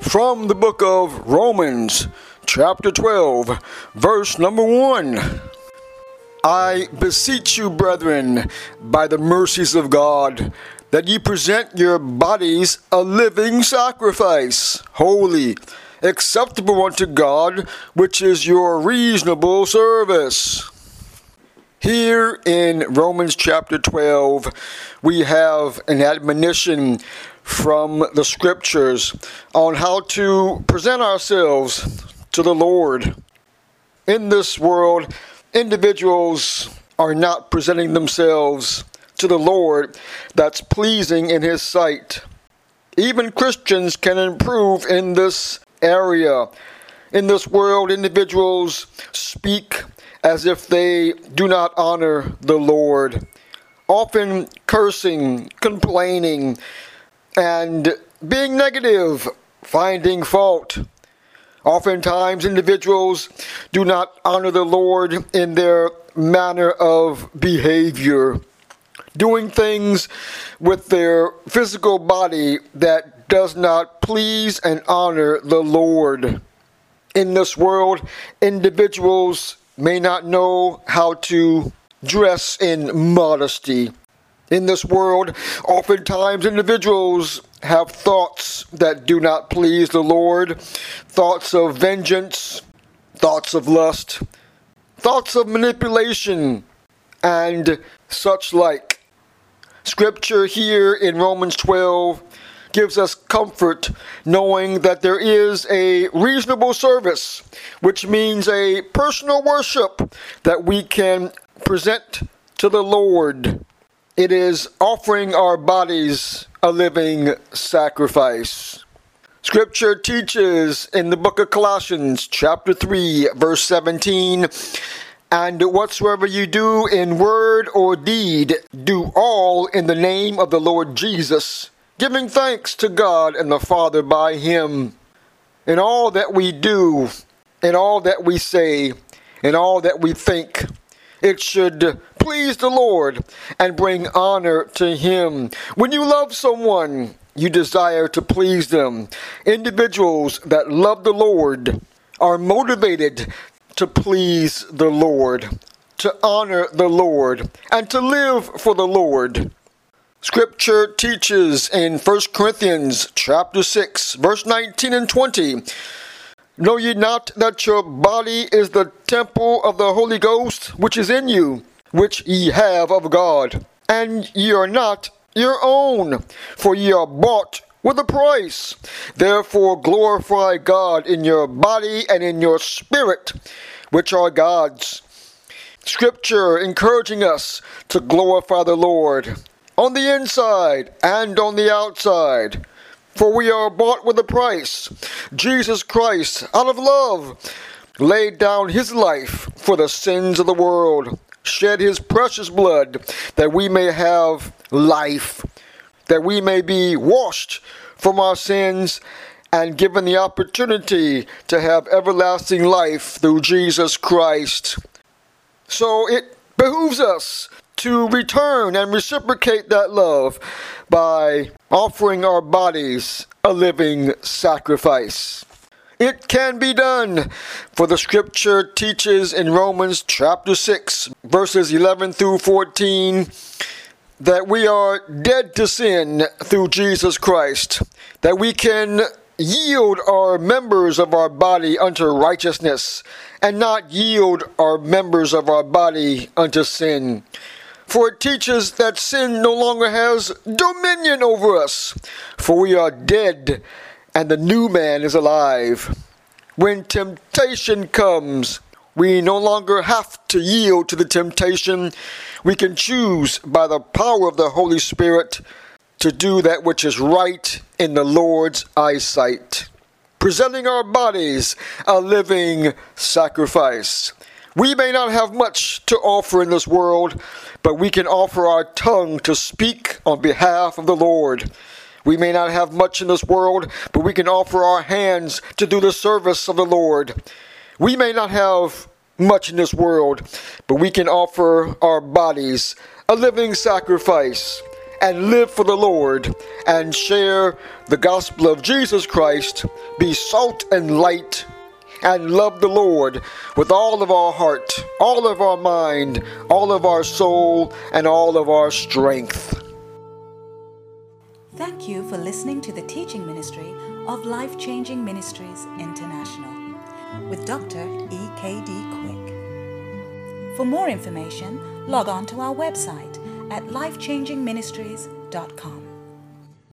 From the book of Romans, chapter 12, verse number 1. I beseech you, brethren, by the mercies of God, that ye present your bodies a living sacrifice, holy, acceptable unto God, which is your reasonable service. Here in Romans chapter 12, we have an admonition from the scriptures on how to present ourselves to the Lord. In this world, individuals are not presenting themselves to the Lord that's pleasing in His sight. Even Christians can improve in this area. In this world, individuals speak as if they do not honor the Lord, often cursing, complaining, and being negative, finding fault. Oftentimes, individuals do not honor the Lord in their manner of behavior, doing things with their physical body that does not please and honor the Lord. In this world, individuals may not know how to dress in modesty. In this world, oftentimes individuals have thoughts that do not please the Lord, thoughts of vengeance, thoughts of lust, thoughts of manipulation, and such like. Scripture here in Romans 12 gives us comfort knowing that there is a reasonable service, which means a personal worship that we can present to the Lord. It is offering our bodies a living sacrifice. Scripture teaches in the book of Colossians, chapter 3, verse 17, "And whatsoever you do in word or deed, do all in the name of the Lord Jesus, giving thanks to God and the Father by Him." In all that we do, in all that we say, in all that we think, it should please the Lord and bring honor to Him. When you love someone, you desire to please them. Individuals that love the Lord are motivated to please the Lord, to honor the Lord, and to live for the Lord. Scripture teaches in 1 Corinthians chapter 6, verse 19 and 20, "Know ye not that your body is the temple of the Holy Ghost, which is in you, which ye have of God? And ye are not your own, for ye are bought with a price. Therefore glorify God in your body and in your spirit, which are God's." Scripture encouraging us to glorify the Lord on the inside and on the outside. For we are bought with a price. Jesus Christ, out of love, laid down His life for the sins of the world, shed His precious blood that we may have life, that we may be washed from our sins and given the opportunity to have everlasting life through Jesus Christ. So it behooves us to return and reciprocate that love by offering our bodies a living sacrifice. It can be done, for the scripture teaches in Romans chapter 6, verses 11 through 14, that we are dead to sin through Jesus Christ, that we can yield our members of our body unto righteousness, and not yield our members of our body unto sin. For it teaches that sin no longer has dominion over us, for we are dead, and the new man is alive. When temptation comes, we no longer have to yield to the temptation. We can choose by the power of the Holy Spirit to do that which is right in the Lord's eyesight, presenting our bodies a living sacrifice. We may not have much to offer in this world, but we can offer our tongue to speak on behalf of the Lord. We may not have much in this world, but we can offer our hands to do the service of the Lord. We may not have much in this world, but we can offer our bodies a living sacrifice and live for the Lord and share the gospel of Jesus Christ, be salt and light, and love the Lord with all of our heart, all of our mind, all of our soul, and all of our strength. Thank you for listening to the teaching ministry of Life Changing Ministries International with Dr. E.K.D. Quick. For more information, log on to our website at lifechangingministries.com.